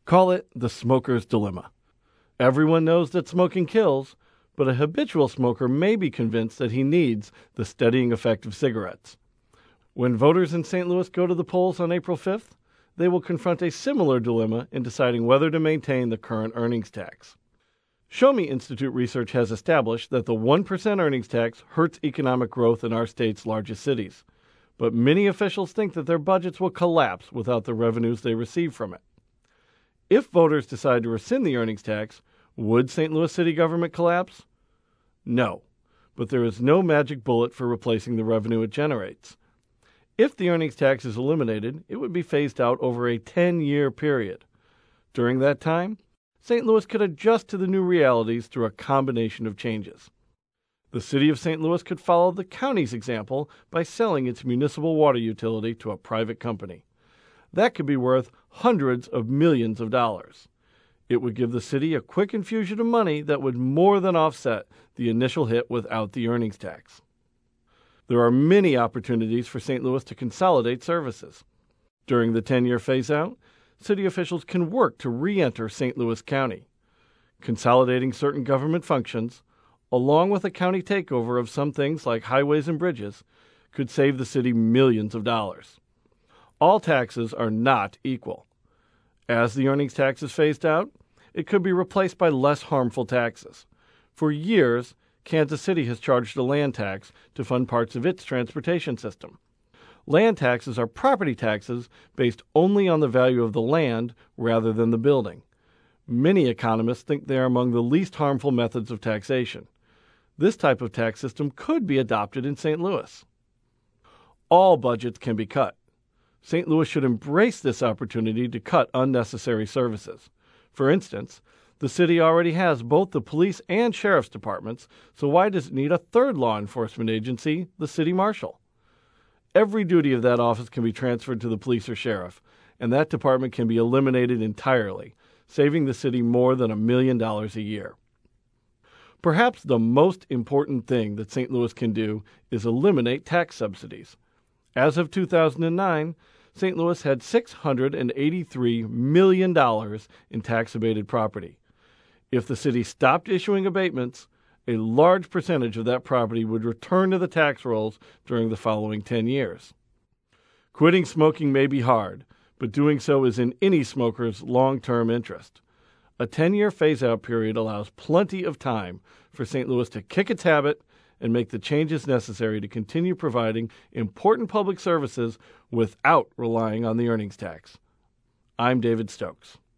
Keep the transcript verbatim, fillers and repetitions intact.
Call it the smoker's dilemma. Everyone knows that smoking kills, but a habitual smoker may be convinced that he needs the steadying effect of cigarettes. When voters in Saint Louis go to the polls on April fifth, they will confront a similar dilemma in deciding whether to maintain the current earnings tax. Show Me Institute research has established that the one percent earnings tax hurts economic growth in our state's largest cities, but many officials think that their budgets will collapse without the revenues they receive from it. If voters decide to rescind the earnings tax, would Saint Louis city government collapse? No, but there is no magic bullet for replacing the revenue it generates. If the earnings tax is eliminated, it would be phased out over a ten-year period. During that time, Saint Louis could adjust to the new realities through a combination of changes. The city of Saint Louis could follow the county's example by selling its municipal water utility to a private company. That could be worth hundreds of millions of dollars. It would give the city a quick infusion of money that would more than offset the initial hit without the earnings tax. There are many opportunities for Saint Louis to consolidate services. During the ten-year phase-out, city officials can work to re-enter Saint Louis County. Consolidating certain government functions, along with a county takeover of some things like highways and bridges, could save the city millions of dollars. All taxes are not equal. As the earnings tax is phased out, it could be replaced by less harmful taxes. For years, Kansas City has charged a land tax to fund parts of its transportation system. Land taxes are property taxes based only on the value of the land rather than the building. Many economists think they are among the least harmful methods of taxation. This type of tax system could be adopted in Saint Louis. All budgets can be cut. Saint Louis should embrace this opportunity to cut unnecessary services. For instance, the city already has both the police and sheriff's departments, so why does it need a third law enforcement agency, the city marshal? Every duty of that office can be transferred to the police or sheriff, and that department can be eliminated entirely, saving the city more than a million dollars a year. Perhaps the most important thing that Saint Louis can do is eliminate tax subsidies. As of two thousand nine, Saint Louis had six hundred eighty-three million dollars in tax-abated property. If the city stopped issuing abatements, a large percentage of that property would return to the tax rolls during the following ten years. Quitting smoking may be hard, but doing so is in any smoker's long-term interest. A ten-year phase-out period allows plenty of time for Saint Louis to kick its habit and make the changes necessary to continue providing important public services without relying on the earnings tax. I'm David Stokes.